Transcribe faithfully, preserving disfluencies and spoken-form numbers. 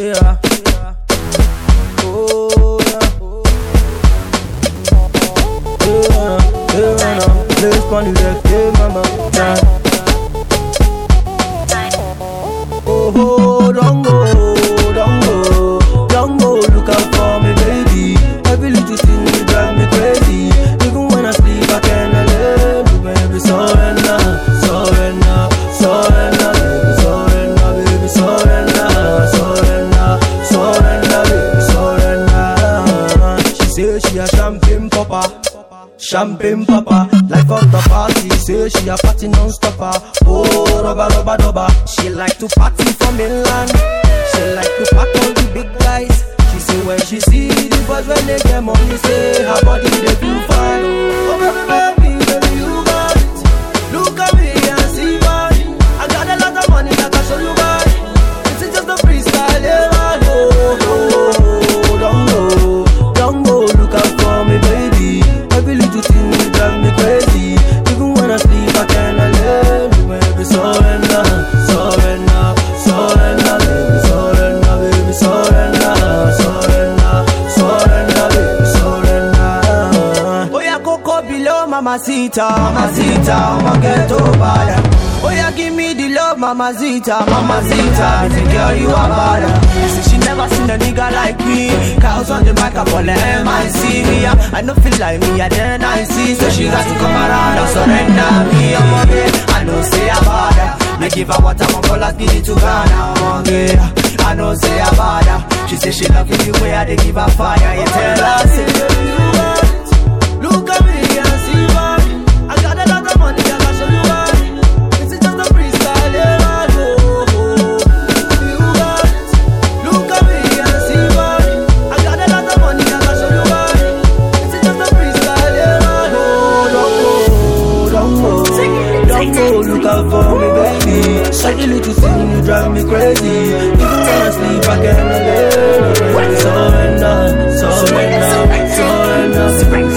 yeah. Oh yeah. Yeah, yeah, no. Let's find the left, yeah, mama. Yeah. Oh, oh, don't go, don't go, don't go. Look out for me, baby. Every little thing you drive me crazy. Even when I sleep, I can't let you, baby. Surrender, surrender, surrender, baby. Surrender, baby. Surrender, surrender, surrender, baby. Surrender. She say she a champagne popper. Champagne papa, life of the party. Say she a party non-stopper. Oh, rubber, rubber, rubber. She like to party from Milan. She like to pack all the big guys. She say when she see the boys when they get money, say her body they feel fine. Oh, baby, baby, baby, you got it. Look at me and see money. I got a lot of money that I show you guys. This is just a freestyle, yeah, man. Oh, oh, oh, don't go, don't go. Look out for me, baby. Every little thing you drive me crazy. Even when I sleep, I cannot let you, baby. Surrender, surrender, surrender, baby. Surrender, baby. Surrender, surrender, surrender, baby. Surrender. Oh yeah, Coco below, Mamacita, Mamacita, I'ma get over ya. Oh yeah, give me the love, Mamacita, Mamacita. Think girl you are bad. She never seen a nigga like me. Cows on the mic up on the M I C me. I don't feel like me, I then I see. So she got to come around and surrender me. I'm on it, I know say about her. Me give her what I'm on, call her, give it to Ghana. Yeah, I know say about her. She say she love it the way I they give her fire. You tell her, say you want it. Look at me and see money. I got a lot of money, I can show you money. This is just a freestyle, yeah, I know. Look out for me, baby. Such a little thing, you drive me crazy. Even when I sleep, I can't let it. Surrender, surrender, surrender.